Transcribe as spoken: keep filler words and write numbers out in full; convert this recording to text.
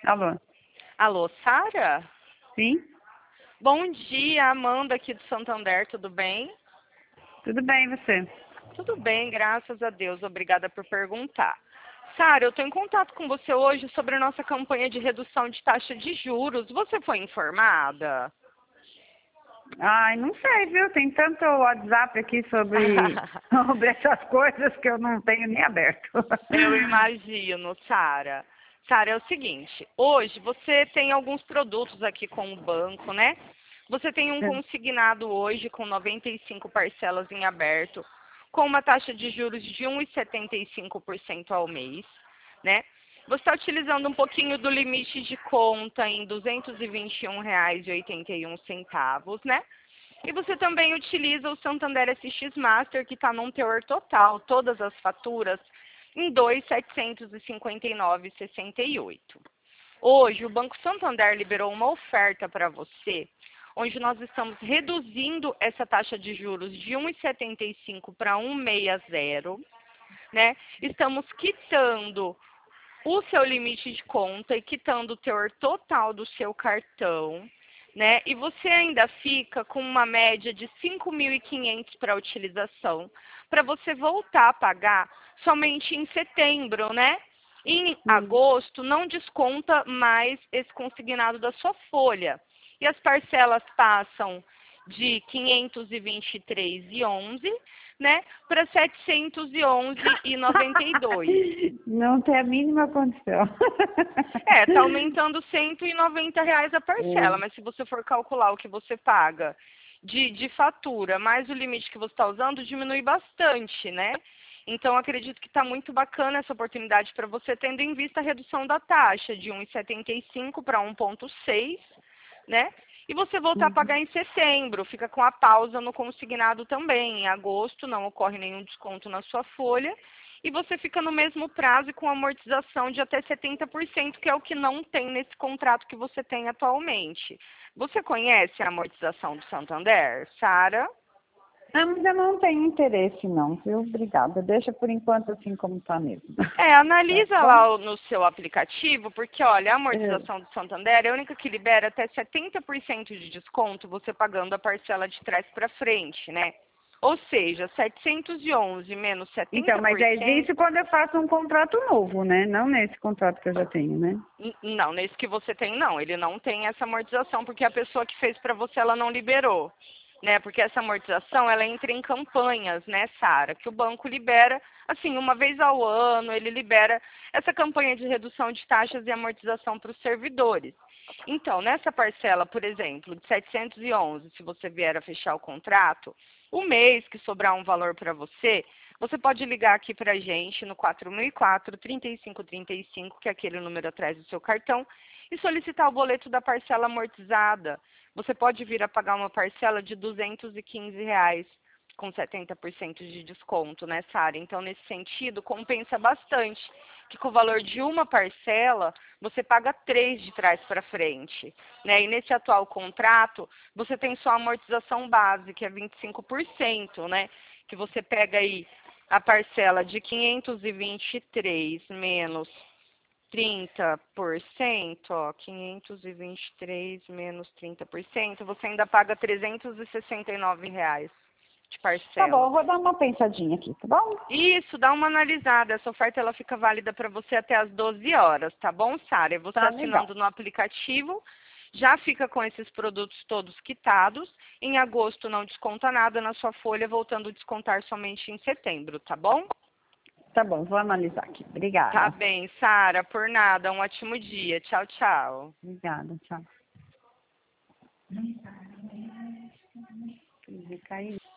Alô? Alô, Sara? Sim? Bom dia, Amanda aqui do Santander, tudo bem? Tudo bem, e você? Tudo bem, graças a Deus, obrigada por perguntar. Sara, eu estou em contato com você hoje sobre a nossa campanha de redução de taxa de juros. Você foi informada? Ai, não sei, viu? Tem tanto WhatsApp aqui sobre, sobre essas coisas que eu não tenho nem aberto. Eu imagino, Sara. Sara, é o seguinte, hoje você tem alguns produtos aqui com o banco, né? Você tem um consignado hoje com noventa e cinco parcelas em aberto, com uma taxa de juros de um vírgula setenta e cinco por cento ao mês, né? Você está utilizando um pouquinho do limite de conta em duzentos e vinte e um reais e oitenta e um centavos, né? E você também utiliza o Santander S X Master, que está num teor total, todas as faturas, em dois mil setecentos e cinquenta e nove reais e sessenta e oito centavos. Hoje, o Banco Santander liberou uma oferta para você, onde nós estamos reduzindo essa taxa de juros de um vírgula setenta e cinco para um vírgula sessenta, né? Estamos quitando o seu limite de conta e quitando o teor total do seu cartão, né? E você ainda fica com uma média de cinco mil e quinhentos para utilização, para você voltar a pagar somente em setembro, né? Em agosto não desconta mais esse consignado da sua folha. E as parcelas passam de quinhentos e vinte e três reais e onze centavos, né, para setecentos e onze reais e noventa e dois centavos. Não tem a mínima condição. É, tá aumentando cento e noventa reais a parcela, mas se você for calcular o que você paga de, de fatura, mais o limite que você está usando, diminui bastante, né? Então, acredito que está muito bacana essa oportunidade para você, tendo em vista a redução da taxa de um vírgula setenta e cinco para um vírgula seis, né? E você voltar a pagar em setembro, fica com a pausa no consignado também. Em agosto não ocorre nenhum desconto na sua folha. E você fica no mesmo prazo e com amortização de até setenta por cento, que é o que não tem nesse contrato que você tem atualmente. Você conhece a amortização do Santander, Sara? Não, mas eu não tenho interesse não, viu? Obrigada. Deixa por enquanto assim como está mesmo. É, analisa Tá lá bom? o- no seu aplicativo, porque olha, a É. amortização do Santander é a única que libera até setenta por cento de desconto você pagando a parcela de trás para frente, né? Ou seja, setecentos e onze menos Então, mas é setenta por cento. isso quando eu faço um contrato novo, né? Não nesse contrato que eu já tenho, né? N- Não, nesse que você tem, não. Ele não tem essa amortização, porque a pessoa que fez para você, ela não liberou. Né? Porque essa amortização, ela entra em campanhas, né, Sara? Que o banco libera, assim, uma vez ao ano, ele libera essa campanha de redução de taxas e amortização para os servidores. Então, nessa parcela, por exemplo, de setecentos e onze, se você vier a fechar o contrato, o mês que sobrar um valor para você, você pode ligar aqui para a gente no quatro mil e quatro, trinta e cinco trinta e cinco, que é aquele número atrás do seu cartão, e solicitar o boleto da parcela amortizada. Você pode vir a pagar uma parcela de duzentos e quinze reais com setenta por cento de desconto, né, Sara? Então, nesse sentido, compensa bastante, que com o valor de uma parcela, você paga três de trás para frente, né? E nesse atual contrato, você tem só a amortização base, que é vinte e cinco por cento, né? Que você pega aí a parcela de quinhentos e vinte e três menos trinta por cento, ó, quinhentos e vinte e três menos trinta por cento, você ainda paga trezentos e sessenta e nove reais de Tá bom, parcela. eu vou dar uma pensadinha aqui, tá bom? Isso, dá uma analisada. Essa oferta ela fica válida para você até as doze horas, tá bom, Sara? E você Tá legal. assinando no aplicativo, já fica com esses produtos todos quitados. Em agosto não desconta nada na sua folha, voltando a descontar somente em setembro, tá bom? Tá bom, vou analisar aqui. Tá Obrigada. bem, Sara, por nada. Um ótimo dia. Tchau, tchau. Obrigada, tchau. Ele caiu.